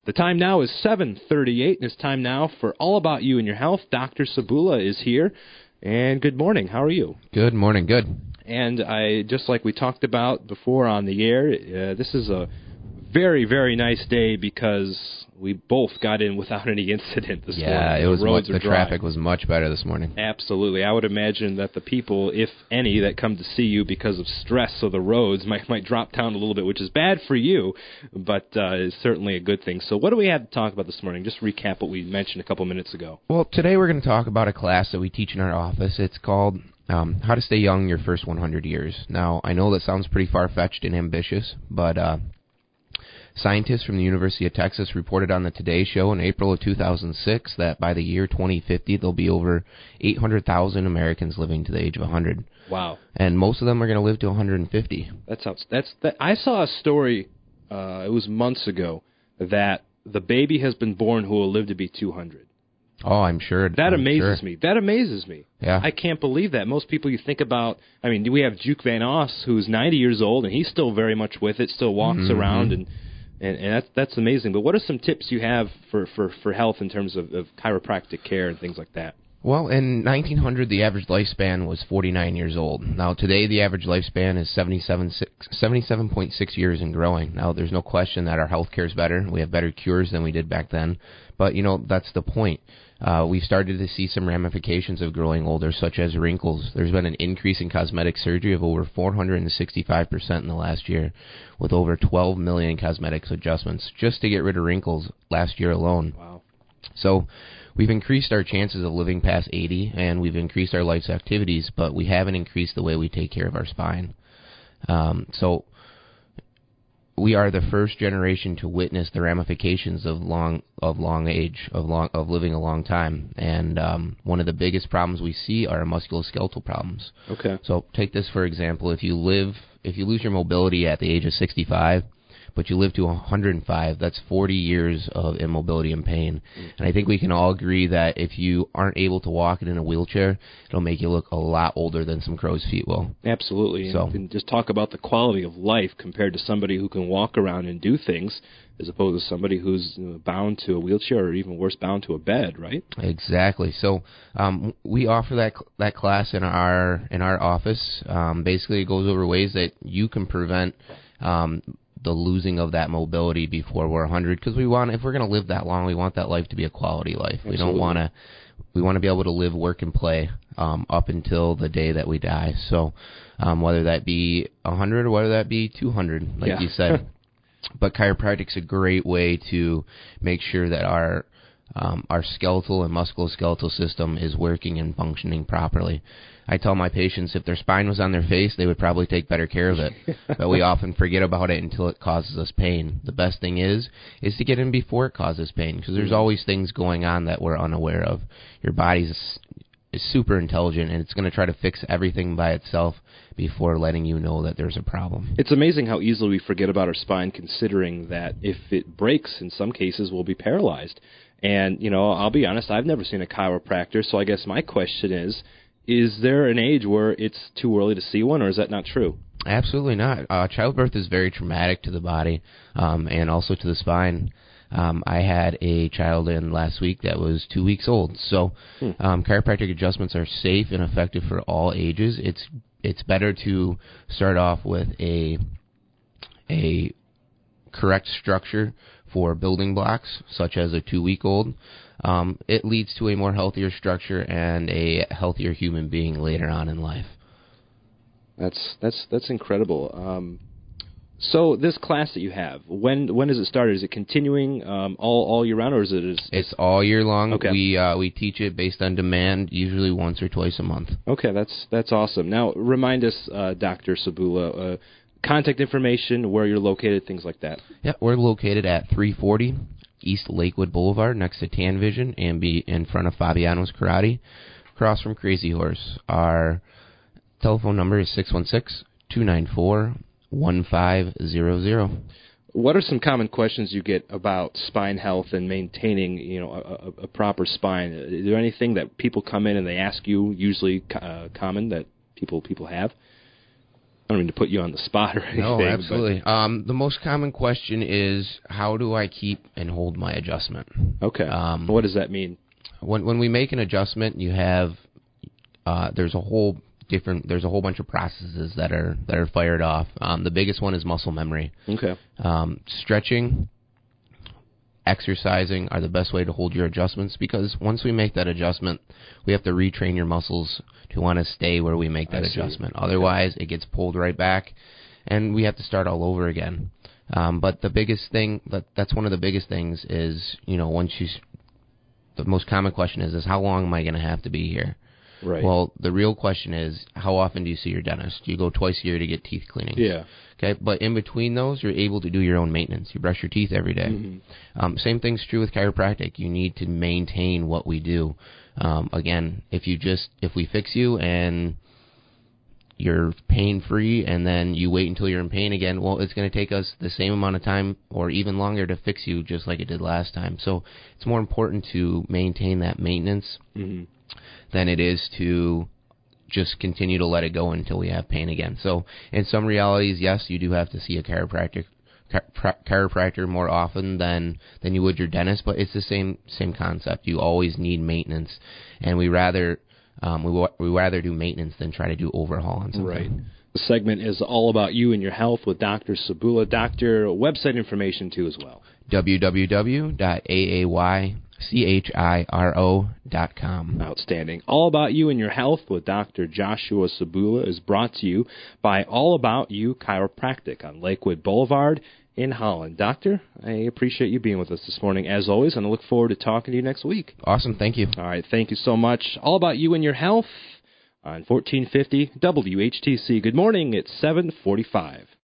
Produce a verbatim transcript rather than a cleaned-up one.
The time now is seven thirty-eight, and it's time now for All About You and Your Health. Doctor Sabula is here, and good morning. How are you? Good morning. Good. And I, just like we talked about before on the air, uh, this is a very, very nice day because we both got in without any incident this yeah, morning. Yeah, it was roads much, the dry. traffic was much better this morning. Absolutely. I would imagine that the people, if any, that come to see you because of stress of the roads might might drop down a little bit, which is bad for you, but uh, is certainly a good thing. So what do we have to talk about this morning? Just recap what we mentioned a couple minutes ago. Well, today we're going to talk about a class that we teach in our office. It's called um, How to Stay Young Your First one hundred Years. Now, I know that sounds pretty far-fetched and ambitious, but uh, scientists from the University of Texas reported on the Today Show in April of two thousand six that by the year twenty fifty, there'll be over eight hundred thousand Americans living to the age of one hundred. Wow. And most of them are going to live to one hundred fifty. That sounds, that's, that, I saw a story, uh, it was months ago, that the baby has been born who will live to be two hundred. Oh, I'm sure. That I'm amazes sure. me. That amazes me. Yeah. I can't believe that. Most people you think about, I mean, we have Duke Van Oss, who's ninety years old, and he's still very much with it, still walks mm-hmm. around, and And, and that's that's amazing. But what are some tips you have for, for, for health in terms of, of chiropractic care and things like that? Well, in nineteen hundred, the average lifespan was forty-nine years old. Now, today, the average lifespan is seventy-seven point six years and growing. Now, there's no question that our health care is better. We have better cures than we did back then. But, you know, that's the point. Uh, we've started to see some ramifications of growing older, such as wrinkles. There's been an increase in cosmetic surgery of over four hundred sixty-five percent in the last year, with over twelve million cosmetics adjustments just to get rid of wrinkles last year alone. Wow. So we've increased our chances of living past eighty, and we've increased our life's activities, but we haven't increased the way we take care of our spine. Um, so we are the first generation to witness the ramifications of long of long age, of long of living a long time. And um, one of the biggest problems we see are musculoskeletal problems. Okay. So take this for example. If you live, if you lose your mobility at the age of sixty-five, but you live to one hundred five, that's forty years of immobility and pain. Mm-hmm. And I think we can all agree that if you aren't able to walk in a wheelchair, it'll make you look a lot older than some crow's feet will. Absolutely. So, and, and just talk about the quality of life compared to somebody who can walk around and do things as opposed to somebody who's you know, bound to a wheelchair or even worse, bound to a bed, right? Exactly. So um, we offer that that class in our in our office. Um, basically, it goes over ways that you can prevent um, the losing of that mobility before we're one hundred, because we want, if we're going to live that long, we want that life to be a quality life. Absolutely. We don't want to, we want to be able to live, work, and play um, up until the day that we die. So um, whether that be one hundred or whether that be two hundred, like yeah. you said. But chiropractic's a great way to make sure that our um, our skeletal and musculoskeletal system is working and functioning properly. I tell my patients if their spine was on their face, they would probably take better care of it. But we often forget about it until it causes us pain. The best thing is is to get in before it causes pain, because there's always things going on that we're unaware of. Your body's is super intelligent, and it's going to try to fix everything by itself before letting you know that there's a problem. It's amazing how easily we forget about our spine, considering that if it breaks, in some cases, we'll be paralyzed. And, you know, I'll be honest, I've never seen a chiropractor, so I guess my question is, is there an age where it's too early to see one, or is that not true? Absolutely not. Uh, childbirth is very traumatic to the body um, and also to the spine. Um, I had a child in last week that was two weeks old. So hmm. um, chiropractic adjustments are safe and effective for all ages. It's it's better to start off with a a correct structure for building blocks, such as a two-week-old. Um, it leads to a more healthier structure and a healthier human being later on in life. That's that's that's incredible. Um, so this class that you have, when when does it start? Is it continuing um, all all year round, or is it? Is, it's all year long. Okay. We uh, we teach it based on demand, usually once or twice a month. Okay, that's that's awesome. Now remind us, uh, Doctor Sabula, uh, contact information, where you're located, things like that. Yeah, we're located at three forty East Lakewood Boulevard, next to Tan Vision, and be in front of Fabiano's Karate, across from Crazy Horse. Our telephone number is six one six, two nine four, one five zero zero. What are some common questions you get about spine health and maintaining, you know, a, a proper spine? Is there anything that people come in and they ask you, usually uh, common, that people people have? I don't mean to put you on the spot or anything. No, absolutely. Um, the most common question is, how do I keep and hold my adjustment? Okay. Um, what does that mean? When when we make an adjustment, you have uh, there's a whole different there's a whole bunch of processes that are that are fired off. Um, the biggest one is muscle memory. Okay. Um, stretching, exercising are the best way to hold your adjustments, because once we make that adjustment, we have to retrain your muscles to want to stay where we make that I adjustment. See. Otherwise, okay. It gets pulled right back, and we have to start all over again. Um, but the biggest thing, that that's one of the biggest things is, you know, once you, the most common question is, is how long am I going to have to be here? Right. Well, the real question is, how often do you see your dentist? Do you go twice a year to get teeth cleanings? Yeah. Okay, but in between those, you're able to do your own maintenance. You brush your teeth every day. Mm-hmm. Um, same thing's true with chiropractic. You need to maintain what we do. Um, again, if you just if we fix you and you're pain-free and then you wait until you're in pain again, well, it's going to take us the same amount of time or even longer to fix you, just like it did last time. So it's more important to maintain that maintenance mm-hmm. than it is to just continue to let it go until we have pain again. So in some realities, yes, you do have to see a chiropractic chiropractor more often than than you would your dentist, but it's the same same concept. You always need maintenance, and we rather um, we we rather do maintenance than try to do overhaul on something. Right. The segment is all about you and your health with Doctor Cebula. Doctor, website information too as well. w w w dot a a y chiro dot com. Outstanding. All About You and Your Health with Doctor Joshua Cebula is brought to you by All About You Chiropractic on Lakewood Boulevard in Holland. Doctor, I appreciate you being with us this morning, as always, and I look forward to talking to you next week. Awesome. Thank you. All right. Thank you so much. All About You and Your Health on fourteen fifty W H T C. Good morning. It's seven forty-five.